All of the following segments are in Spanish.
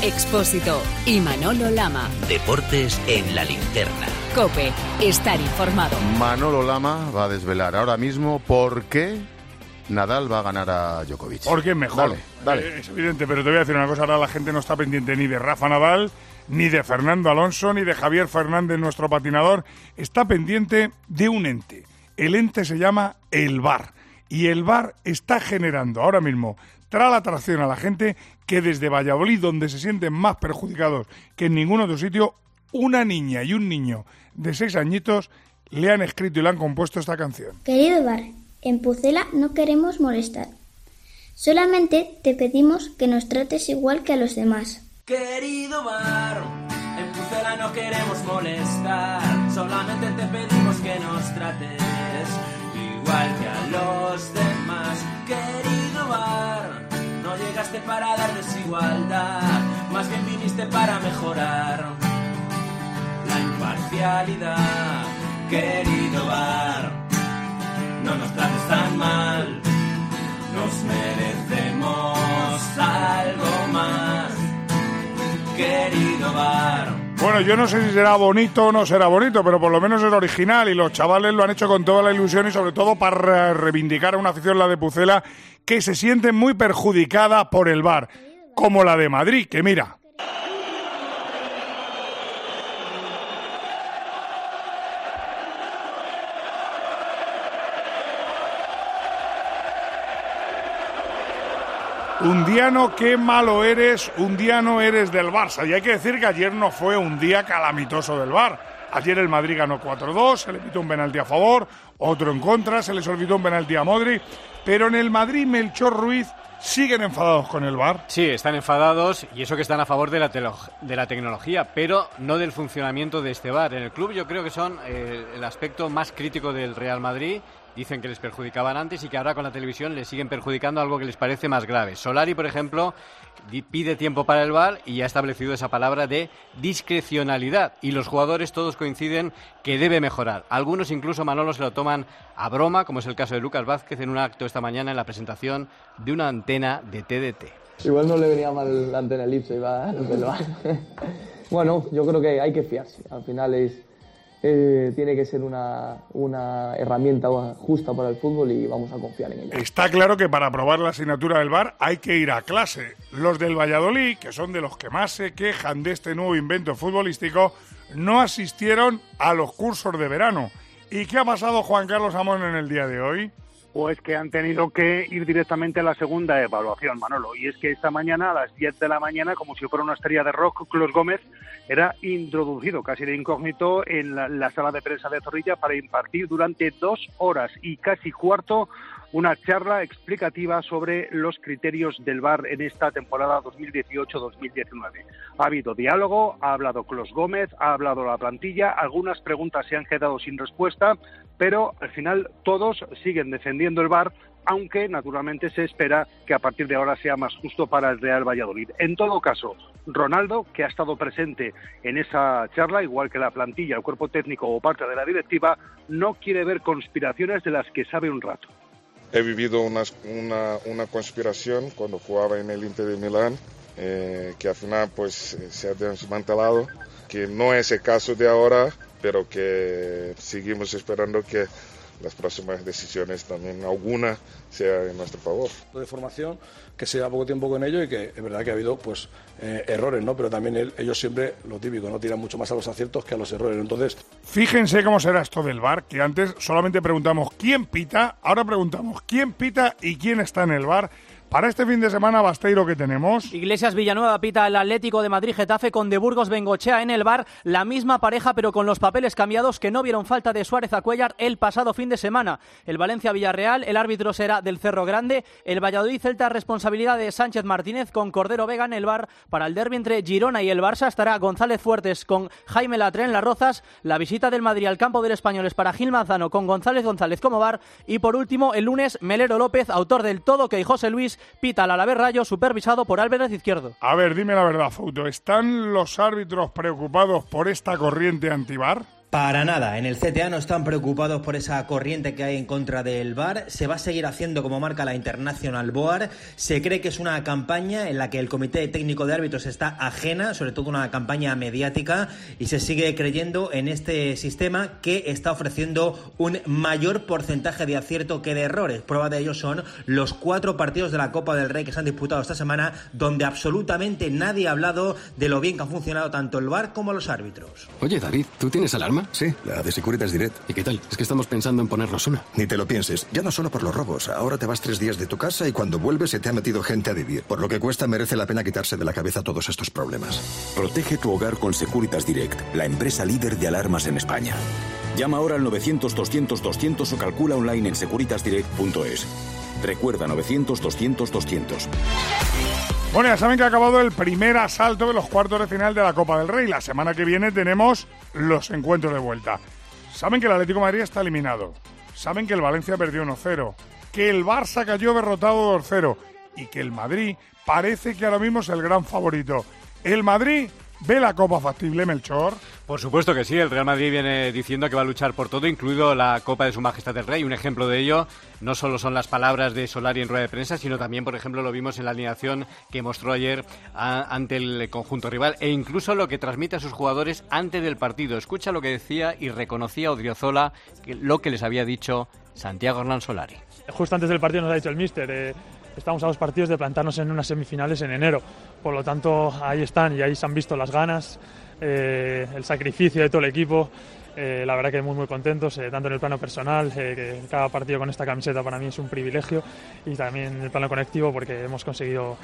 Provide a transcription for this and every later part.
Expósito y Manolo Lama. Deportes en la linterna. COPE, estar informado. Manolo Lama va a desvelar ahora mismo por qué Nadal va a ganar a Djokovic. Porque es mejor. Dale. Es evidente, pero te voy a decir una cosa, ahora la gente no está pendiente ni de Rafa Nadal, ni de Fernando Alonso, ni de Javier Fernández, nuestro patinador. Está pendiente de un ente. El ente se llama el VAR. Y el VAR está generando ahora mismo trae la atracción a la gente que desde Valladolid, donde se sienten más perjudicados que en ningún otro sitio, una niña y un niño de 6 añitos le han escrito y le han compuesto esta canción. Querido VAR, en Pucela no queremos molestar. Solamente te pedimos que nos trates igual que a los demás. Querido VAR, en Pucela no queremos molestar. Solamente te pedimos que nos trates igual que a los demás. Querido VAR, no llegaste para dar desigualdad, más bien viniste para mejorar la imparcialidad. Querido VAR, no nos trates tan mal, nos merecemos algo más. Querido VAR. Bueno, yo no sé si será bonito o no será bonito, pero por lo menos es original y los chavales lo han hecho con toda la ilusión y sobre todo para reivindicar a una afición, la de Pucela, que se siente muy perjudicada por el VAR, como la de Madrid, que mira. Undiano, qué malo eres, Undiano eres del Barça. Y hay que decir que ayer no fue un día calamitoso del VAR. Ayer el Madrid ganó 4-2, se le pitó un penalti a favor, otro en contra, se les olvidó un penalti a Modric. Pero en el Madrid, Melchor Ruiz, siguen enfadados con el VAR. Sí, están enfadados y eso que están a favor de la tecnología, pero no del funcionamiento de este VAR. En el club yo creo que son el aspecto más crítico del Real Madrid. Dicen que les perjudicaban antes y que ahora con la televisión les siguen perjudicando, algo que les parece más grave. Solari, por ejemplo, pide tiempo para el VAR y ha establecido esa palabra de discrecionalidad. Y los jugadores todos coinciden que debe mejorar. Algunos incluso, Manolo, se lo toman a broma, como es el caso de Lucas Vázquez en un acto esta mañana en la presentación de una antena de TDT. Igual no le venía mal la antena elipse, iba del VAR. Bueno, yo creo que hay que fiarse. Al final tiene que ser una herramienta justa para el fútbol y vamos a confiar en ella. Está claro que para aprobar la asignatura del VAR hay que ir a clase. Los del Valladolid, que son de los que más se quejan de este nuevo invento futbolístico, no asistieron a los cursos de verano. ¿Y qué ha pasado, Juan Carlos Amón, en el día de hoy? Pues que han tenido que ir directamente a la segunda evaluación, Manolo. Y es que esta mañana, a las 10 de la mañana, como si fuera una estrella de rock, Clos Gómez era introducido casi de incógnito en la sala de prensa de Zorrilla para impartir durante 2 horas y casi cuarto una charla explicativa sobre los criterios del VAR en esta temporada 2018-2019. Ha habido diálogo, ha hablado Clos Gómez, ha hablado la plantilla, algunas preguntas se han quedado sin respuesta, pero al final todos siguen defendiendo el VAR, aunque naturalmente se espera que a partir de ahora sea más justo para el Real Valladolid. En todo caso, Ronaldo, que ha estado presente en esa charla, igual que la plantilla, el cuerpo técnico o parte de la directiva, no quiere ver conspiraciones de las que sabe un rato. He vivido una conspiración cuando jugaba en el Inter de Milán, que al final pues se ha desmantelado, que no es el caso de ahora, pero que seguimos esperando que las próximas decisiones también alguna sea en nuestro favor. De formación, que se lleva poco tiempo con ello y que es verdad que ha habido pues errores, ¿no? Pero también ellos siempre, lo típico, no tiran mucho más a los aciertos que a los errores. Entonces, fíjense cómo será esto del VAR, que antes solamente preguntamos quién pita, ahora preguntamos quién pita y quién está en el VAR. Para este fin de semana, Basteiro, ¿qué tenemos? Iglesias Villanueva pita el Atlético de Madrid Getafe con De Burgos Bengochea en el VAR, la misma pareja pero con los papeles cambiados que no vieron falta de Suárez a Cuéllar el pasado fin de semana. El Valencia Villarreal, el árbitro será del Cerro Grande, el Valladolid Celta responsabilidad de Sánchez Martínez con Cordero Vega en el VAR. Para el derbi entre Girona y el Barça estará González Fuertes con Jaime Latre en Las Rozas, la visita del Madrid al campo del Español es para Gil Manzano con González como VAR y por último el lunes Melero López, autor del todo que José Luis, pita al Alavés Rayo supervisado por Álvarez Izquierdo. A ver, dime la verdad, Fouto, ¿están los árbitros preocupados por esta corriente anti-VAR? Para nada, en el CTA no están preocupados por esa corriente que hay en contra del VAR. Se va a seguir haciendo como marca la International Board. Se cree que es una campaña en la que el Comité Técnico de Árbitros está ajena, sobre todo una campaña mediática, y se sigue creyendo en este sistema que está ofreciendo un mayor porcentaje de acierto que de errores. Prueba de ello son los 4 partidos de la Copa del Rey que se han disputado esta semana, donde absolutamente nadie ha hablado de lo bien que han funcionado tanto el VAR como los árbitros. Oye, David, ¿tú tienes alarma? Sí, la de Securitas Direct. ¿Y qué tal? Es que estamos pensando en ponernos una. Ni te lo pienses, ya no solo por los robos. Ahora te vas 3 días de tu casa y cuando vuelves se te ha metido gente a vivir. Por lo que cuesta, merece la pena quitarse de la cabeza todos estos problemas. Protege tu hogar con Securitas Direct, la empresa líder de alarmas en España. Llama ahora al 900-200-200 o calcula online en securitasdirect.es. Recuerda, 900-200-200. Bueno, ya saben que ha acabado el primer asalto de los cuartos de final de la Copa del Rey. La semana que viene tenemos los encuentros de vuelta. Saben que el Atlético de Madrid está eliminado. Saben que el Valencia perdió 1-0. Que el Barça cayó derrotado 2-0. Y que el Madrid parece que ahora mismo es el gran favorito. El Madrid ¿ve la Copa factible, Melchor? Por supuesto que sí, el Real Madrid viene diciendo que va a luchar por todo, incluido la Copa de Su Majestad el Rey. Un ejemplo de ello no solo son las palabras de Solari en rueda de prensa, sino también, por ejemplo, lo vimos en la alineación que mostró ayer ante el conjunto rival, e incluso lo que transmite a sus jugadores antes del partido. Escucha lo que decía y reconocía Odriozola lo que les había dicho Santiago Hernán Solari. Justo antes del partido nos ha dicho el míster, estamos a 2 partidos de plantarnos en unas semifinales en enero. Por lo tanto, ahí están y ahí se han visto las ganas, el sacrificio de todo el equipo. La verdad que muy contentos, tanto en el plano personal, que cada partido con esta camiseta para mí es un privilegio, y también en el plano conectivo porque hemos conseguido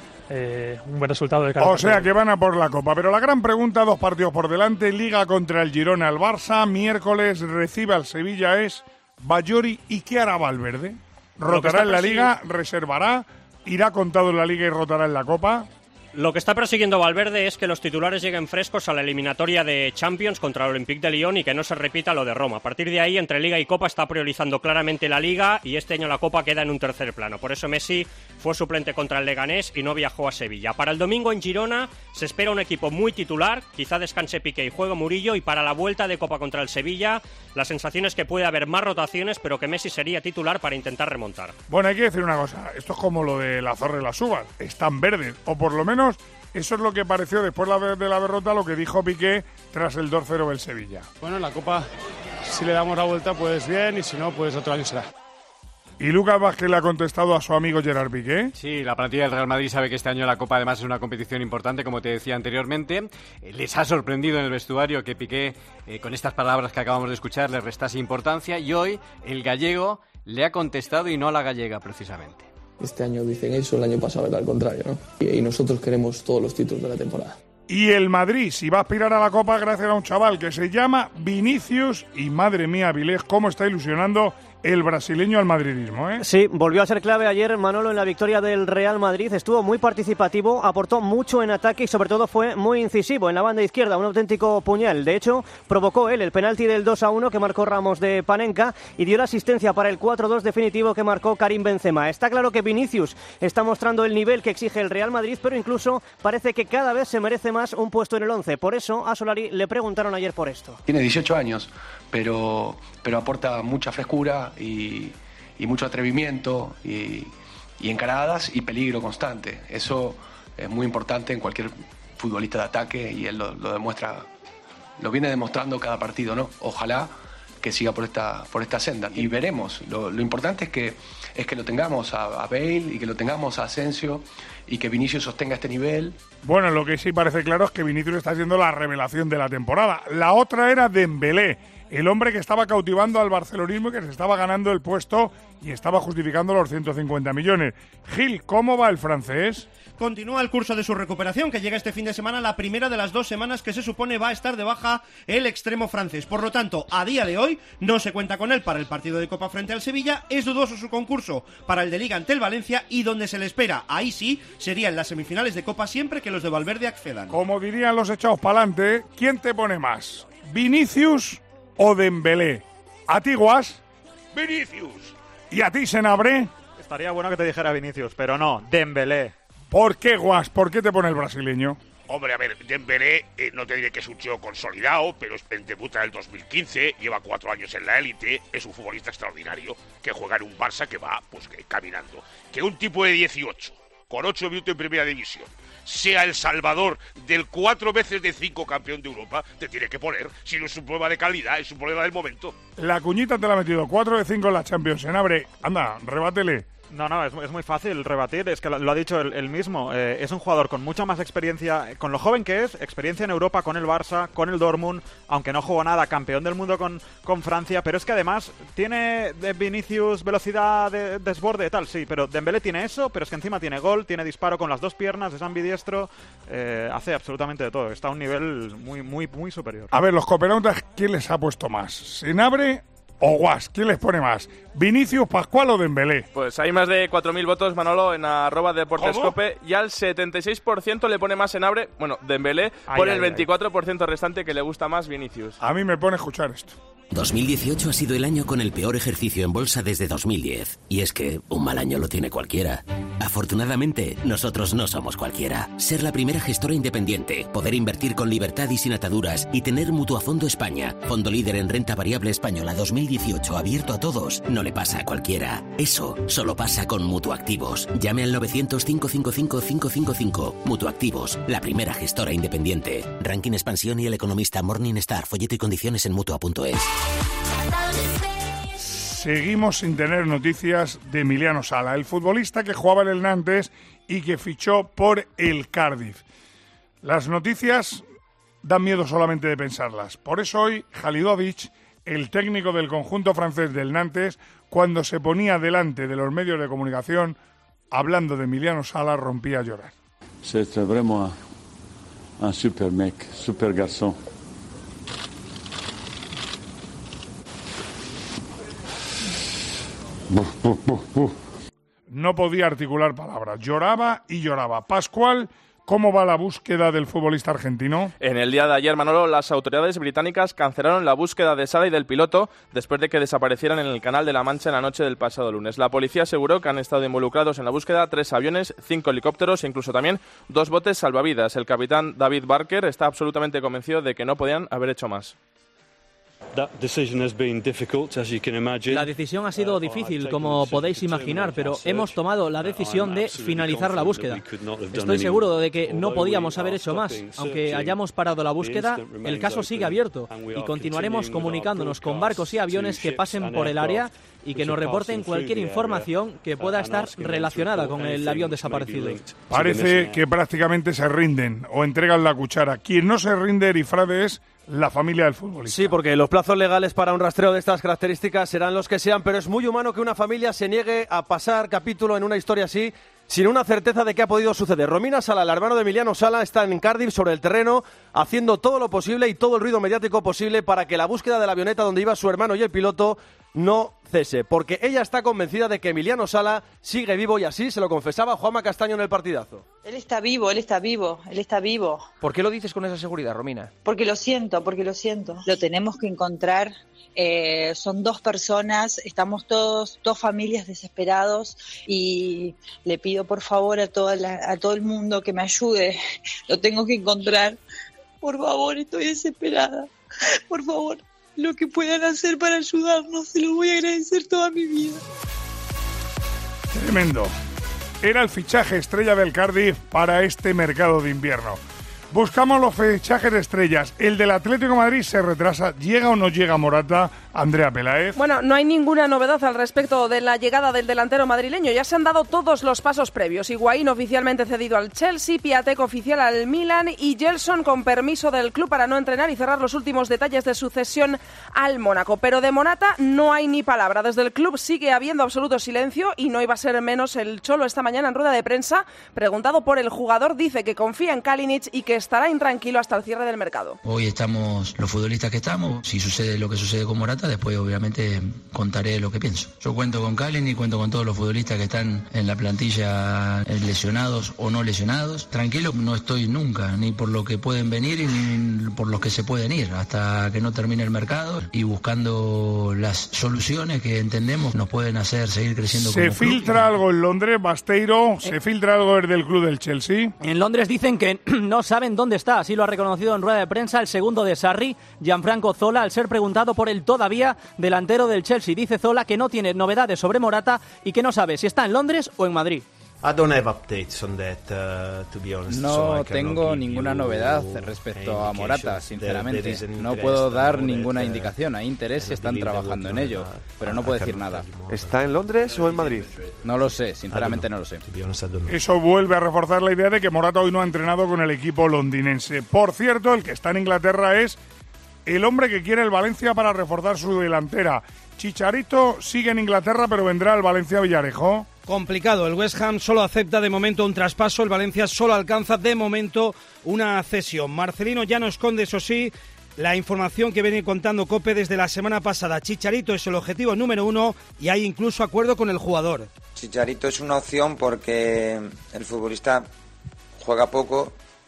un buen resultado de cada partido. O sea que van a por la Copa, pero la gran pregunta, 2 partidos por delante, Liga contra el Girona, el Barça, miércoles recibe al Sevilla, es Bayori. ¿Y qué hará Valverde? ¿Rotará en la Liga? ¿Reservará? ¿Irá contado en la Liga y rotará en la Copa? Lo que está persiguiendo Valverde es que los titulares lleguen frescos a la eliminatoria de Champions contra el Olympique de Lyon y que no se repita lo de Roma. A partir de ahí, entre Liga y Copa está priorizando claramente la Liga, y este año la Copa queda en un tercer plano. Por eso Messi fue suplente contra el Leganés y no viajó a Sevilla. Para el domingo en Girona se espera un equipo muy titular, quizá descanse Piqué y juegue Murillo, y para la vuelta de Copa contra el Sevilla la sensación es que puede haber más rotaciones, pero que Messi sería titular para intentar remontar. Bueno, hay que decir una cosa, esto es como lo de la Zorra y las Uvas, están verdes, o por lo menos eso es lo que pareció después de la derrota, lo que dijo Piqué tras el 2-0 del Sevilla. Bueno, la Copa, si le damos la vuelta, pues bien, y si no, pues otro año será. ¿Y Lucas Vázquez le ha contestado a su amigo Gerard Piqué? Sí, la plantilla del Real Madrid sabe que este año la Copa además es una competición importante, como te decía anteriormente. Les ha sorprendido en el vestuario que Piqué, con estas palabras que acabamos de escuchar, le restase importancia, y hoy el gallego le ha contestado, y no a la gallega precisamente. Este año dicen eso, el año pasado era al contrario, ¿no? Y nosotros queremos todos los títulos de la temporada. Y el Madrid, si va a aspirar a la Copa gracias a un chaval que se llama Vinicius, y madre mía, Vilés, cómo está ilusionando el brasileño al madridismo, ¿eh? Sí, volvió a ser clave ayer Manolo en la victoria del Real Madrid. Estuvo muy participativo, aportó mucho en ataque y sobre todo fue muy incisivo en la banda izquierda, un auténtico puñal. De hecho, provocó él el penalti del 2-1 que marcó Ramos de Panenka y dio la asistencia para el 4-2 definitivo que marcó Karim Benzema. Está claro que Vinicius está mostrando el nivel que exige el Real Madrid, pero incluso parece que cada vez se merece más un puesto en el 11. Por eso a Solari le preguntaron ayer por esto. Tiene 18 años, pero aporta mucha frescura y mucho atrevimiento y encaradas y peligro constante. Eso es muy importante en cualquier futbolista de ataque, y él lo demuestra, lo viene demostrando cada partido, ¿no? Ojalá que siga por esta senda y veremos. Lo importante es que lo tengamos a Bale y que lo tengamos a Asensio y que Vinicius sostenga este nivel. Bueno, lo que sí parece claro es que Vinicius está siendo la revelación de la temporada. La otra era Dembélé, el hombre que estaba cautivando al barcelonismo y que se estaba ganando el puesto y estaba justificando los 150 millones. Gil, ¿cómo va el francés? Continúa el curso de su recuperación, que llega este fin de semana, la primera de las 2 semanas que se supone va a estar de baja el extremo francés. Por lo tanto, a día de hoy no se cuenta con él para el partido de Copa frente al Sevilla. Es dudoso su concurso para el de Liga ante el Valencia, y donde se le espera, ahí sí, sería en las semifinales de Copa siempre que los de Valverde accedan. Como dirían los echados pa'lante, ¿quién te pone más? ¿Vinicius o Dembélé? ¿A ti, Guas? ¡Vinicius! ¿Y a ti, Senabre? Estaría bueno que te dijera Vinicius, pero no, Dembélé. ¿Por qué, Guas? ¿Por qué te pone el brasileño? Hombre, a ver, Dembélé no te diré que es un chico consolidado, pero debuta en el 2015, lleva 4 años en la élite, es un futbolista extraordinario que juega en un Barça que va pues caminando. Que un tipo de 18, con 8 minutos en primera división, sea el salvador del 4 veces de 5 campeón de Europa, te tiene que poner. Si no es un problema de calidad, es un problema del momento. La cuñita te la ha metido 4 de 5 en la Champions. Senabre, anda, rebátele. No, es muy fácil rebatir, es que lo ha dicho él mismo. Es un jugador con mucha más experiencia, con lo joven que es, experiencia en Europa con el Barça, con el Dortmund, aunque no jugó nada, campeón del mundo con Francia, pero es que además tiene de Vinicius velocidad de desborde, tal, sí, pero Dembélé tiene eso, pero es que encima tiene gol, tiene disparo con las 2 piernas, es ambidiestro, hace absolutamente de todo, está a un nivel muy superior. A ver, los cooperantes, ¿quién les ha puesto más? ¿Senabre o Guas? ¿Quién les pone más? ¿Vinicius, Pascual o Dembélé? Pues hay más de 4.000 votos, Manolo, en @deportescope. Y al 76% le pone más Senabre, bueno, Dembélé, por el 24% restante que le gusta más Vinicius. A mí me pone escuchar esto. 2018 ha sido el año con el peor ejercicio en bolsa desde 2010. Y es que un mal año lo tiene cualquiera. Afortunadamente, nosotros no somos cualquiera. Ser la primera gestora independiente, poder invertir con libertad y sin ataduras y tener Mutuafondo España, fondo líder en renta variable española 2018 abierto a todos, no le pasa a cualquiera. Eso solo pasa con Mutuactivos. Llame al 900-555-555. Mutuactivos, la primera gestora independiente. Ranking Expansión y El Economista Morningstar. Folleto y condiciones en Mutua.es. Seguimos sin tener noticias de Emiliano Sala, el futbolista que jugaba en el Nantes y que fichó por el Cardiff. Las noticias dan miedo solamente de pensarlas. Por eso hoy Halilovic, el técnico del conjunto francés del Nantes, cuando se ponía delante de los medios de comunicación hablando de Emiliano Sala, rompía a llorar. C'est vraiment un super mec, super garçon. No podía articular palabras, lloraba y lloraba. Pascual, ¿cómo va la búsqueda del futbolista argentino? En el día de ayer, Manolo, las autoridades británicas cancelaron la búsqueda de Sala y del piloto después de que desaparecieran en el Canal de la Mancha en la noche del pasado lunes. La policía aseguró que han estado involucrados en la búsqueda 3 aviones, 5 helicópteros e incluso también 2 botes salvavidas. El capitán David Barker está absolutamente convencido de que no podían haber hecho más. La decisión ha sido difícil, como podéis imaginar, pero hemos tomado la decisión de finalizar la búsqueda. Estoy seguro de que no podíamos haber hecho más. Aunque hayamos parado la búsqueda, el caso sigue abierto y continuaremos comunicándonos con barcos y aviones que pasen por el área y que nos reporten cualquier información que pueda estar relacionada con el avión desaparecido. Parece que prácticamente se rinden o entregan la cuchara. Quien no se rinde, Erifrade, es la familia del futbolista. Sí, porque los plazos legales para un rastreo de estas características serán los que sean, pero es muy humano que una familia se niegue a pasar capítulo en una historia así sin una certeza de qué ha podido suceder. Romina Sala, el hermano de Emiliano Sala, está en Cardiff sobre el terreno haciendo todo lo posible y todo el ruido mediático posible para que la búsqueda de la avioneta donde iba su hermano y el piloto no cese, porque ella está convencida de que Emiliano Sala sigue vivo y así se lo confesaba Juanma Castaño en el partidazo. Él está vivo, él está vivo, él está vivo. ¿Por qué lo dices con esa seguridad, Romina? Porque lo siento. Lo tenemos que encontrar. Son 2 personas, estamos todos, 2 familias desesperados y le pido por favor a todo el mundo que me ayude. Lo tengo que encontrar. Por favor, estoy desesperada. Por favor, lo que puedan hacer para ayudarnos, se lo voy a agradecer toda mi vida. Tremendo. Era el fichaje estrella del Cardiff para este mercado de invierno. Buscamos los fichajes de estrellas. El del Atlético de Madrid se retrasa. ¿Llega o no llega Morata? Andrea Peláez. Bueno, no hay ninguna novedad al respecto de la llegada del delantero madrileño. Ya se han dado todos los pasos previos. Higuaín oficialmente cedido al Chelsea, Piatek oficial al Milan y Gelson con permiso del club para no entrenar y cerrar los últimos detalles de su cesión al Mónaco. Pero de Morata no hay ni palabra. Desde el club sigue habiendo absoluto silencio y no iba a ser menos el Cholo esta mañana en rueda de prensa. Preguntado por el jugador, dice que confía en Kalinic y que estará intranquilo hasta el cierre del mercado. Hoy estamos los futbolistas que estamos. Si sucede lo que sucede con Morata, después obviamente contaré lo que pienso. Yo cuento con Kalinic y cuento con todos los futbolistas que están en la plantilla lesionados o no lesionados. Tranquilo no estoy nunca, ni por lo que pueden venir ni por los que se pueden ir, hasta que no termine el mercado y buscando las soluciones que entendemos nos pueden hacer seguir creciendo como club. ¿Se filtra algo en Londres, Basteiro? ¿Se filtra algo desde el club del Chelsea? En Londres dicen que no saben saben dónde está. Así lo ha reconocido en rueda de prensa el segundo de Sarri, Gianfranco Zola, al ser preguntado por el todavía delantero del Chelsea. Dice Zola que no tiene novedades sobre Morata y que no sabe si está en Londres o en Madrid. No tengo ninguna novedad respecto a Morata, sinceramente. No puedo dar ninguna indicación. Hay interés y están trabajando en ello, pero no puedo decir nada. ¿Está en Londres o en Madrid? No lo sé, sinceramente no lo sé. Eso vuelve a reforzar la idea de que Morata hoy no ha entrenado con el equipo londinense. Por cierto, el que está en Inglaterra es el hombre que quiere el Valencia para reforzar su delantera. Chicharito sigue en Inglaterra, pero vendrá al Valencia Villarejo. Complicado, el West Ham solo acepta de momento un traspaso, el Valencia solo alcanza de momento una cesión. Marcelino ya no esconde, eso sí, la información que viene contando COPE desde la semana pasada. Chicharito es el objetivo número 1 y hay incluso acuerdo con el jugador. Chicharito es una opción porque el futbolista juega poco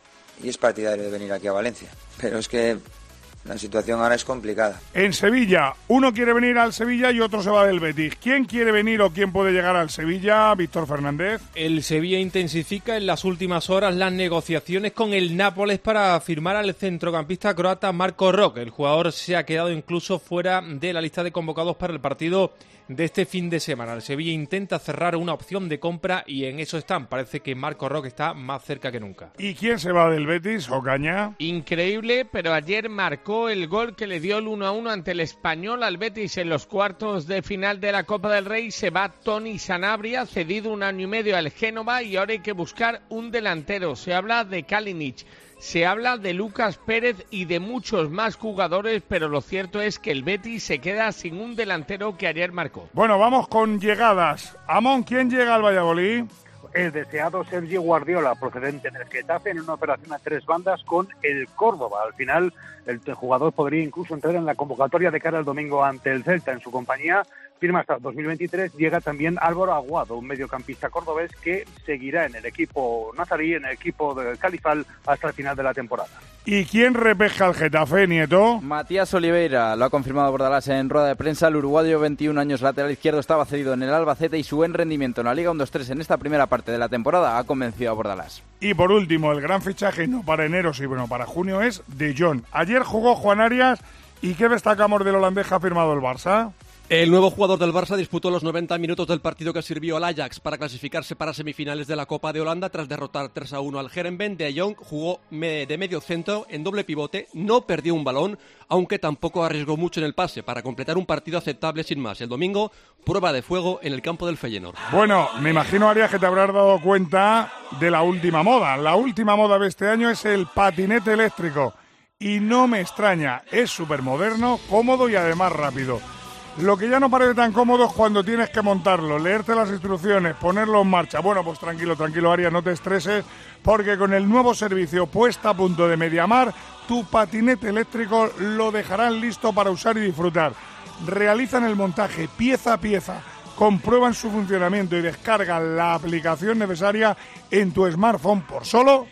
y es partidario de venir aquí a Valencia, pero es que la situación ahora es complicada. En Sevilla, uno quiere venir al Sevilla y otro se va del Betis. ¿Quién quiere venir o quién puede llegar al Sevilla? Víctor Fernández. El Sevilla intensifica en las últimas horas las negociaciones con el Nápoles para firmar al centrocampista croata Marco Roque. El jugador se ha quedado incluso fuera de la lista de convocados para el partido de este fin de semana. El Sevilla intenta cerrar una opción de compra y en eso están. Parece que Marco Roque está más cerca que nunca. ¿Y quién se va del Betis, Ocaña? Increíble, pero ayer marcó el gol que le dio el 1-1 ante el Español al Betis en los cuartos de final de la Copa del Rey. Se va Toni Sanabria, cedido 1 año y medio al Génova, y ahora hay que buscar un delantero. Se habla de Kalinic, se habla de Lucas Pérez y de muchos más jugadores, pero lo cierto es que el Betis se queda sin un delantero que ayer marcó. Bueno, vamos con llegadas. Amón, ¿quién llega al Valladolid? El deseado Sergio Guardiola, procedente del Getafe, en una operación a 3 bandas con el Córdoba. Al final, el jugador podría incluso entrar en la convocatoria de cara al domingo ante el Celta. En su compañía firma hasta 2023. Llega también Álvaro Aguado, un mediocampista cordobés que seguirá en el equipo nazarí, en el equipo del Califal, hasta el final de la temporada. ¿Y quién repesca al Getafe, Nieto? Matías Oliveira, lo ha confirmado Bordalás en rueda de prensa. El uruguayo, 21 años, lateral izquierdo, estaba cedido en el Albacete y su buen rendimiento en la Liga 1-2-3 en esta primera parte de la temporada ha convencido a Bordalás. Y por último, el gran fichaje, no para enero, sí, bueno, para junio, es De Jong. Ayer jugó Juan Arias. ¿Y qué destacamos del holandés que ha firmado el Barça? El nuevo jugador del Barça disputó los 90 minutos del partido que sirvió al Ajax para clasificarse para semifinales de la Copa de Holanda tras derrotar 3-1 al Heerenveen. De Jong jugó de medio centro en doble pivote, no perdió un balón, aunque tampoco arriesgó mucho en el pase para completar un partido aceptable sin más. El domingo, prueba de fuego en el campo del Feyenoord. Bueno, me imagino, Arias, que te habrás dado cuenta de la última moda. La última moda de este año es el patinete eléctrico. Y no me extraña, es súper moderno, cómodo y además rápido. Lo que ya no parece tan cómodo es cuando tienes que montarlo, leerte las instrucciones, ponerlo en marcha. Bueno, pues tranquilo, Arias, no te estreses, porque con el nuevo servicio puesta a punto de Mediamar, tu patinete eléctrico lo dejarán listo para usar y disfrutar. Realizan el montaje pieza a pieza, comprueban su funcionamiento y descargan la aplicación necesaria en tu smartphone por solo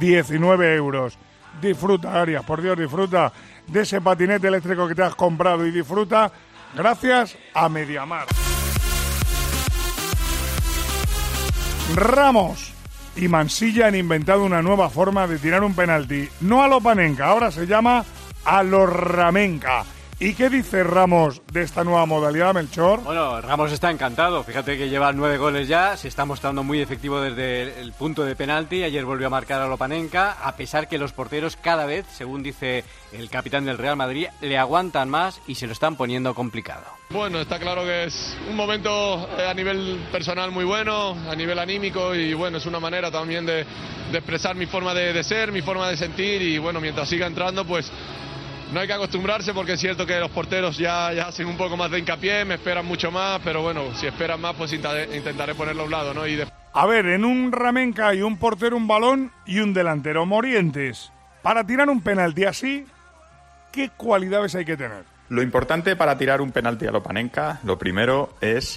19 euros. Disfruta, Arias, por Dios, disfruta de ese patinete eléctrico que te has comprado y disfruta gracias a Mediamar. Ramos y Mansilla han inventado una nueva forma de tirar un penalti. No a lo Panenka, ahora se llama a lo Ramenka. ¿Y qué dice Ramos de esta nueva modalidad, Melchor? Bueno, Ramos está encantado. Fíjate que lleva 9 goles ya. Se está mostrando muy efectivo desde el punto de penalti. Ayer volvió a marcar a Lopanenka, a pesar que los porteros cada vez, según dice el capitán del Real Madrid, le aguantan más y se lo están poniendo complicado. Bueno, está claro que es un momento a nivel personal muy bueno, a nivel anímico, y bueno, es una manera también de expresar mi forma de ser, mi forma de sentir, y bueno, mientras siga entrando, pues no hay que acostumbrarse, porque es cierto que los porteros ya hacen un poco más de hincapié, me esperan mucho más, pero bueno, si esperan más, pues intentaré ponerlo a un lado, ¿no? A ver, en un Ramenka hay un portero, un balón y un delantero. Morientes, para tirar un penalti así, ¿qué cualidades hay que tener? Lo importante para tirar un penalti a Lopanenka, lo primero es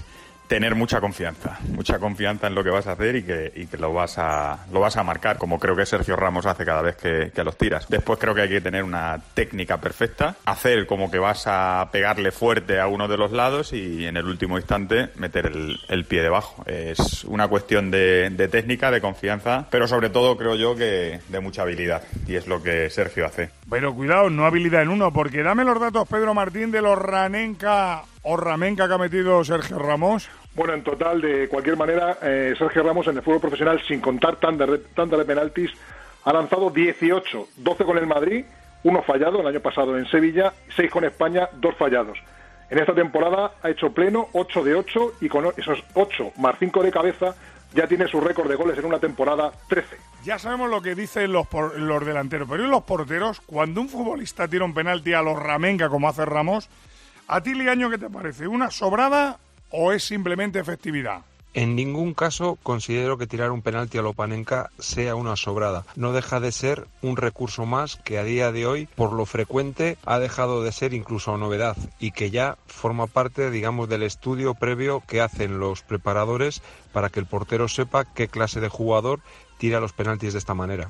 tener mucha confianza en lo que vas a hacer y que lo vas a marcar, como creo que Sergio Ramos hace cada vez que los tiras. Después creo que hay que tener una técnica perfecta, hacer como que vas a pegarle fuerte a uno de los lados y en el último instante meter el pie debajo. Es una cuestión de técnica, de confianza, pero sobre todo creo yo que de mucha habilidad, y es lo que Sergio hace. Pero cuidado, no habilidad en uno, porque dame los datos, Pedro Martín, de los Ramenca que ha metido Sergio Ramos. Bueno, en total, de cualquier manera, Sergio Ramos en el fútbol profesional, sin contar tantas de penaltis, ha lanzado 18, 12 con el Madrid, 1 fallado el año pasado en Sevilla, 6 con España, 2 fallados. En esta temporada ha hecho pleno 8 de 8 y con esos 8 más 5 de cabeza ya tiene su récord de goles en una temporada, 13. Ya sabemos lo que dicen los delanteros, pero ¿y los porteros? Cuando un futbolista tira un penalti a los Ramenca, como hace Ramos, ¿a ti, Liaño, qué te parece? ¿Una sobrada o es simplemente efectividad? En ningún caso considero que tirar un penalti a Lopanenka sea una sobrada. No deja de ser un recurso más que a día de hoy, por lo frecuente, ha dejado de ser incluso novedad y que ya forma parte, digamos, del estudio previo que hacen los preparadores para que el portero sepa qué clase de jugador tira los penaltis de esta manera.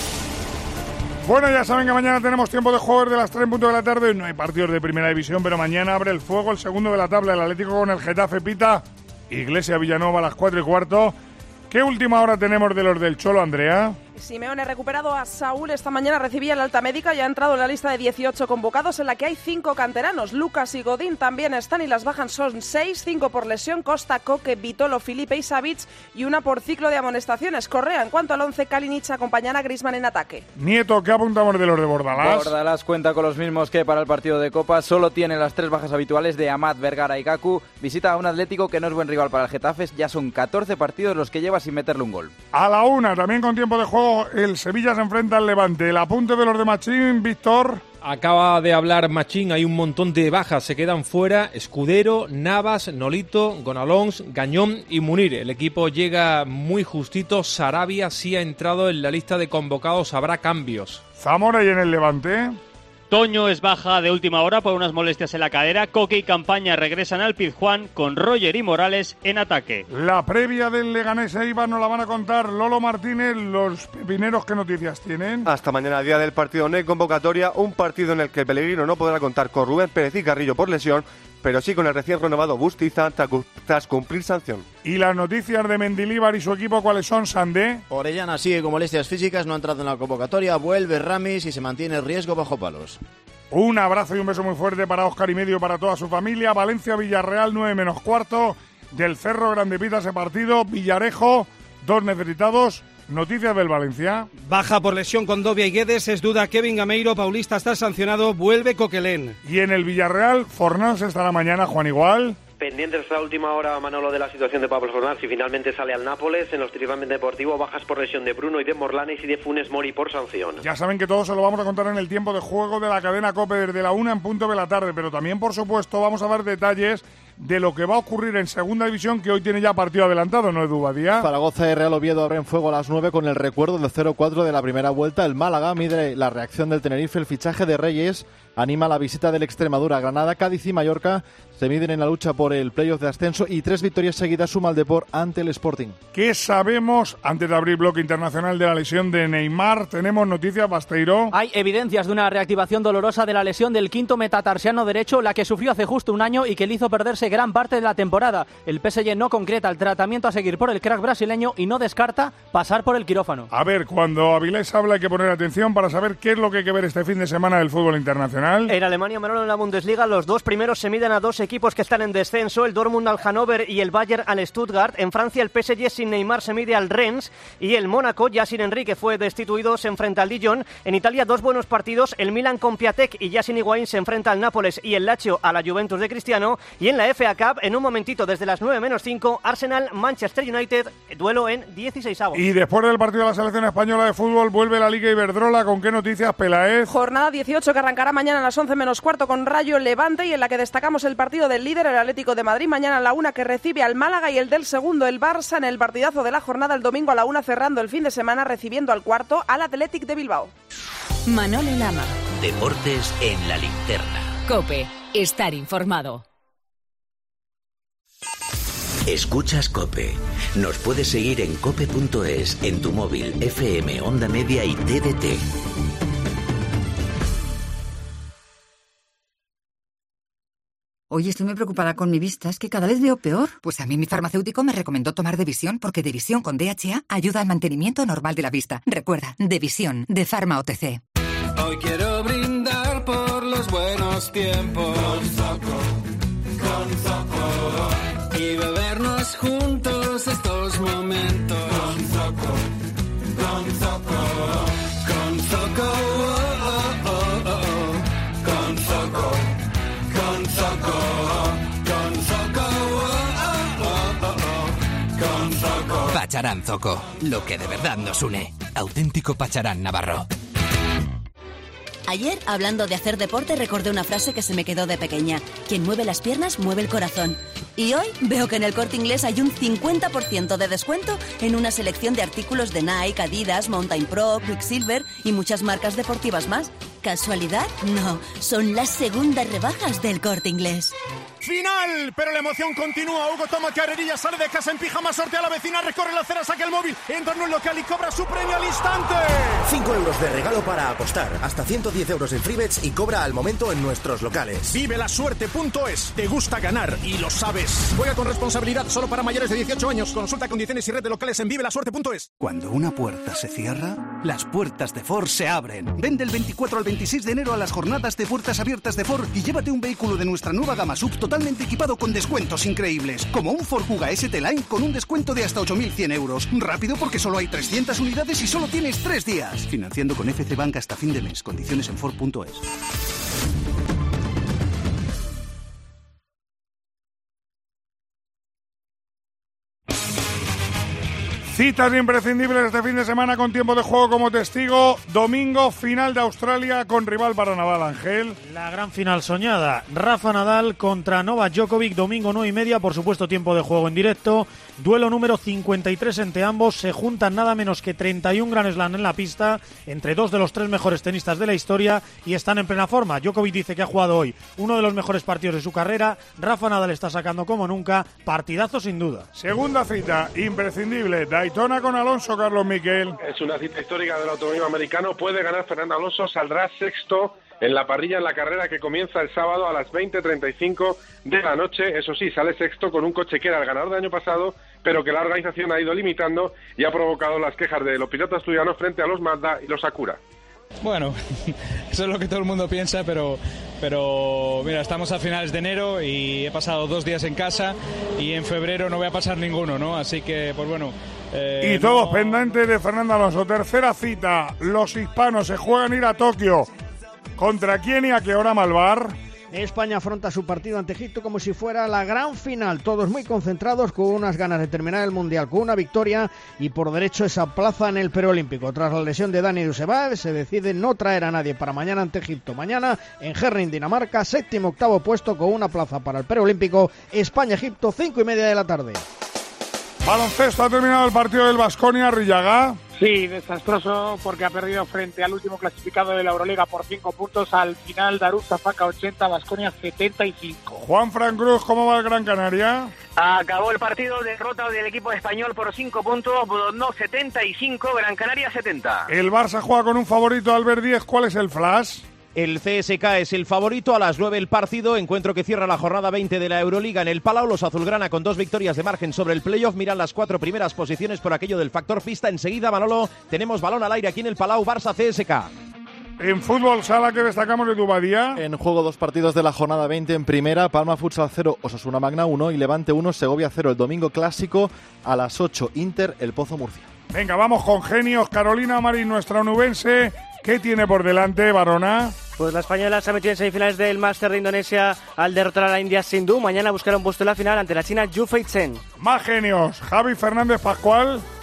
Bueno, ya saben que mañana tenemos tiempo de juego desde las 3 en punto de la tarde. No hay partidos de primera división, pero mañana abre el fuego el segundo de la tabla, el Atlético con el Getafe. Pita Iglesia Villanova a las 4:15. ¿Qué última hora tenemos de los del Cholo, Andrea? Simeone recuperado a Saúl esta mañana, recibía la alta médica y ha entrado en la lista de 18 convocados en la que hay 5 canteranos. Lucas y Godín también están y las bajas son 6, 5 por lesión, Costa, Coque, Vitolo, Felipe y Savic y 1 por ciclo de amonestaciones. Correa, en cuanto al 11, Kalinic acompañará a Griezmann en ataque. Nieto, ¿qué apuntamos de los de Bordalás? Bordalás cuenta con los mismos que para el partido de Copa, solo tiene las 3 bajas habituales de Amat, Vergara y Gaku. Visita a un Atlético que no es buen rival para el Getafe, ya son 14 partidos los que lleva sin meterle un gol. A la 1, también con tiempo de juego, el Sevilla se enfrenta al Levante. El apunte de los de Machín, Víctor. Acaba de hablar Machín, hay un montón de bajas, se quedan fuera Escudero, Navas, Nolito, Gonalons, Gañón y Munir. El equipo llega muy justito, Sarabia sí ha entrado en la lista de convocados, habrá cambios. Zamora y en el Levante. Toño es baja de última hora por unas molestias en la cadera. Coque y Campaña regresan al Pizjuán con Roger y Morales en ataque. La previa del Leganés Eibar nos la van a contar Lolo Martínez. Los pepineros, ¿qué noticias tienen? Hasta mañana, día del partido, no hay convocatoria. Un partido en el que el Pellegrino no podrá contar con Rubén Pérez y Carrillo por lesión, pero sí con el recién renovado Bustiza tras cumplir sanción. ¿Y las noticias de Mendilibar y su equipo cuáles son, Sandé? Orellana sigue con molestias físicas, no ha entrado en la convocatoria, vuelve Ramis y se mantiene el riesgo bajo palos. Un abrazo y un beso muy fuerte para Óscar y medio y para toda su familia. Valencia-Villarreal, 9:15. Del Cerro Grande Pita ese partido. Villarejo, 2 necesitados. Noticias del Valencia. Baja por lesión con Dobia y Guedes, es duda Kevin Gameiro, Paulista está sancionado, vuelve Coquelén. Y en el Villarreal, Fornals estará mañana, Juan igual. Pendientes hasta la última hora, Manolo, de la situación de Pablo Fornals, si finalmente sale al Nápoles. En los triplamente deportivo, bajas por lesión de Bruno y de Morlanes y de Funes Mori por sanción. Ya saben que todo se lo vamos a contar en el tiempo de juego de la cadena COPE desde la 1 en punto de la tarde, pero también, por supuesto, vamos a dar detalles de lo que va a ocurrir en Segunda División, que hoy tiene ya partido adelantado, ¿no, Edu Badía? Zaragoza y Real Oviedo abren fuego a las 9 con el recuerdo del 0-4 de la primera vuelta. El Málaga mide la reacción del Tenerife, el fichaje de Reyes anima la visita del Extremadura. Granada, Cádiz y Mallorca se miden en la lucha por el playoff de ascenso y 3 victorias seguidas suma el Depor ante el Sporting. ¿Qué sabemos antes de abrir bloque internacional de la lesión de Neymar? ¿Tenemos noticias, Basteiro? Hay evidencias de una reactivación dolorosa de la lesión del quinto metatarsiano derecho, la que sufrió hace justo un año y que le hizo perderse gran parte de la temporada. El PSG no concreta el tratamiento a seguir por el crack brasileño y no descarta pasar por el quirófano. A ver, cuando Avilés habla hay que poner atención para saber qué es lo que hay que ver este fin de semana del fútbol internacional. En Alemania, Manolo, en la Bundesliga, los 2 primeros se miden a 2 equipos que están en descenso, el Dortmund al Hannover y el Bayern al Stuttgart. En Francia, el PSG sin Neymar se mide al Rennes y el Mónaco, ya sin Enrique, fue destituido, se enfrenta al Dijon. En Italia, 2 buenos partidos, el Milan con Piatek y ya sin Higuaín se enfrenta al Nápoles y el Lazio a la Juventus de Cristiano. Y en la FA Cup, en un momentito, desde las 9:05, Arsenal-Manchester United, duelo en 16avos. Y después del partido de la selección española de fútbol, vuelve la Liga Iberdrola. ¿Con qué noticias, Peláez? Jornada 18 que arrancará mañana a las 11:15 con Rayo Levante y en la que destacamos el partido del líder, el Atlético de Madrid, mañana a la 1 que recibe al Málaga y el del segundo, el Barça, en el partidazo de la jornada el domingo a la 1 cerrando el fin de semana recibiendo al cuarto al Athletic de Bilbao. Manolo Lama. Deportes en la linterna. COPE. Estar informado. Escuchas COPE. Nos puedes seguir en cope.es, en tu móvil, FM, Onda Media y TDT. Oye, estoy muy preocupada con mi vista, es que cada vez veo peor. Pues a mí mi farmacéutico me recomendó tomar Devisión porque Devisión con DHA ayuda al mantenimiento normal de la vista. Recuerda, Devisión, de Pharma OTC. Hoy quiero brindar por los buenos tiempos con Zoco y bebernos juntos estos momentos con Zoco, con Zoco, con Zoco, con Zoco, con Zoco, con Zoco, con Zoco. Pacharán Zoco, lo que de verdad nos une. Auténtico Pacharán navarro. Ayer, hablando de hacer deporte, recordé una frase que se me quedó de pequeña. Quien mueve las piernas, mueve el corazón. Y hoy veo que en el Corte Inglés hay un 50% de descuento en una selección de artículos de Nike, Adidas, Mountain Pro, Quicksilver y muchas marcas deportivas más. ¿Casualidad? No, son las segundas rebajas del Corte Inglés. ¡Final! Pero la emoción continúa. Hugo toma carrerilla, sale de casa en pijama, sortea a la vecina, recorre la acera, saca el móvil, entra en un local y cobra su premio al instante. 5 euros de regalo para apostar. Hasta 110 euros en Freebets y cobra al momento en nuestros locales. Vivelasuerte.es. Te gusta ganar y lo sabes. Juega con responsabilidad, solo para mayores de 18 años. Consulta condiciones y red de locales en vivelasuerte.es. Cuando una puerta se cierra, las puertas de Ford se abren. Ven del 24 al 26 de enero a las jornadas de puertas abiertas de Ford y llévate un vehículo de nuestra nueva gama SUV totalmente equipado con descuentos increíbles, como un Ford Kuga ST-Line con un descuento de hasta 8.100 euros. Rápido porque solo hay 300 unidades y solo tienes 3 días. Financiando con FC Bank hasta fin de mes. Condiciones en Ford.es. Citas imprescindibles este fin de semana con tiempo de juego como testigo. Domingo, final de Australia con rival para Nadal, Ángel. La gran final soñada. Rafa Nadal contra Novak Djokovic, domingo 9:30, por supuesto tiempo de juego en directo. Duelo número 53 entre ambos. Se juntan nada menos que 31 Grand Slam en la pista, entre dos de los 3 mejores tenistas de la historia y están en plena forma. Djokovic dice que ha jugado hoy uno de los mejores partidos de su carrera. Rafa Nadal está sacando como nunca. Partidazo sin duda. Segunda cita imprescindible. Daytona con Alonso, Carlos Miquel. Es una cita histórica del automovilismo americano. Puede ganar Fernando Alonso, saldrá sexto en la parrilla en la carrera que comienza el sábado a las 20:35 de la noche. Eso sí, sale sexto con un coche que era el ganador del año pasado, pero que la organización ha ido limitando y ha provocado las quejas de los pilotos asturianos frente a los Mazda y los Acura. Bueno, eso es lo que todo el mundo piensa, pero mira, estamos a finales de enero y he pasado 2 días en casa y en febrero no voy a pasar ninguno, ¿no? Así que, pues bueno... y todos pendientes de Fernando Alonso. Tercera cita, los hispanos se juegan ir a Tokio. ¿Contra quién y a qué hora, Malvar? España afronta su partido ante Egipto como si fuera la gran final, todos muy concentrados con unas ganas de terminar el Mundial con una victoria y por derecho esa plaza en el preolímpico. Tras la lesión de Dani Dusebaev se decide no traer a nadie para mañana ante Egipto. Mañana en Herning, Dinamarca, 7º, 8º puesto con una plaza para el preolímpico. España-Egipto, 5:30 de la tarde. Baloncesto, ha terminado el partido del Baskonia, Rillaga. Sí, desastroso porque ha perdido frente al último clasificado de la Euroliga por 5 puntos. Al final, Darussafaka 80, Baskonia 75. Juan Fran Cruz, ¿cómo va el Gran Canaria? Acabó el partido, derrota del equipo español por 5 puntos, no 75, Gran Canaria 70. El Barça juega con un favorito, Albert Díez, ¿cuál es el flash? El CSK es el favorito, a las 9 el partido, encuentro que cierra la jornada 20 de la Euroliga en el Palau. Los azulgrana con 2 victorias de margen sobre el playoff, miran las 4 primeras posiciones por aquello del factor pista. Enseguida, Manolo, tenemos balón al aire aquí en el Palau, Barça-CSK. En fútbol sala, ¿qué destacamos de tu Badía? En juego 2 partidos de la jornada 20 en primera, Palma Futsal 0, Osasuna Magna 1 y Levante 1, Segovia 0. El domingo clásico a las 8, Inter, El Pozo Murcia. Venga, vamos con genios. Carolina Marín, nuestra onubense, ¿qué tiene por delante, Barona? Pues la española se ha metido en semifinales del Máster de Indonesia al derrotar a la India Sindhu. Mañana buscará un puesto en la final ante la china Yu Fei Chen. Más genios, Javi Fernández Pascual.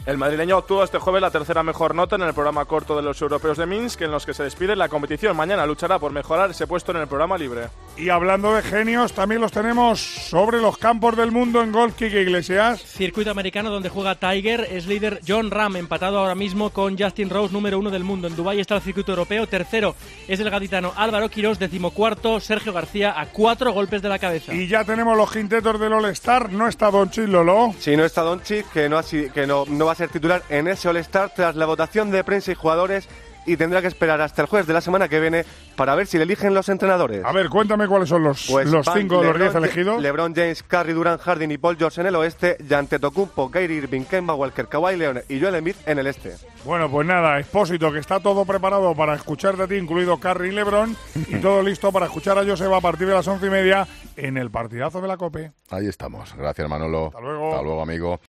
El madrileño obtuvo este jueves la tercera mejor nota en el programa corto de los europeos de Minsk, en los que se despide la competición. Mañana luchará por mejorar ese puesto en el programa libre. Y hablando de genios, también los tenemos sobre los campos del mundo en golf. Quique Iglesias. Circuito americano donde juega Tiger, es líder Jon Rahm, empatado ahora mismo con Justin Rose, número 1 del mundo. En Dubái está el circuito europeo, tercero es el gaditano Álvaro Quirós, 14º Sergio García, a 4 golpes de la cabeza. Y ya tenemos los quintetos del All-Star. No está Doncic, Lolo. Sí, no está Doncic, que no va a ser titular en ese All-Star tras la votación de prensa y jugadores, y tendrá que esperar hasta el jueves de la semana que viene para ver si le eligen los entrenadores. A ver, cuéntame cuáles son los 5 de los 10 elegidos. LeBron James, Curry, Durant, Harden y Paul George en el oeste, Antetokounmpo, Kyrie Irving, Kemba Walker, Kawhi Leonard y Joel Embiid en el este. Bueno, pues nada, Expósito, que está todo preparado para escucharte a ti, incluido Curry y LeBron, y todo listo para escuchar a Joseba a partir de las 11:30 en el partidazo de la COPE. Ahí estamos. Gracias, Manolo. Hasta luego. Hasta luego, amigo.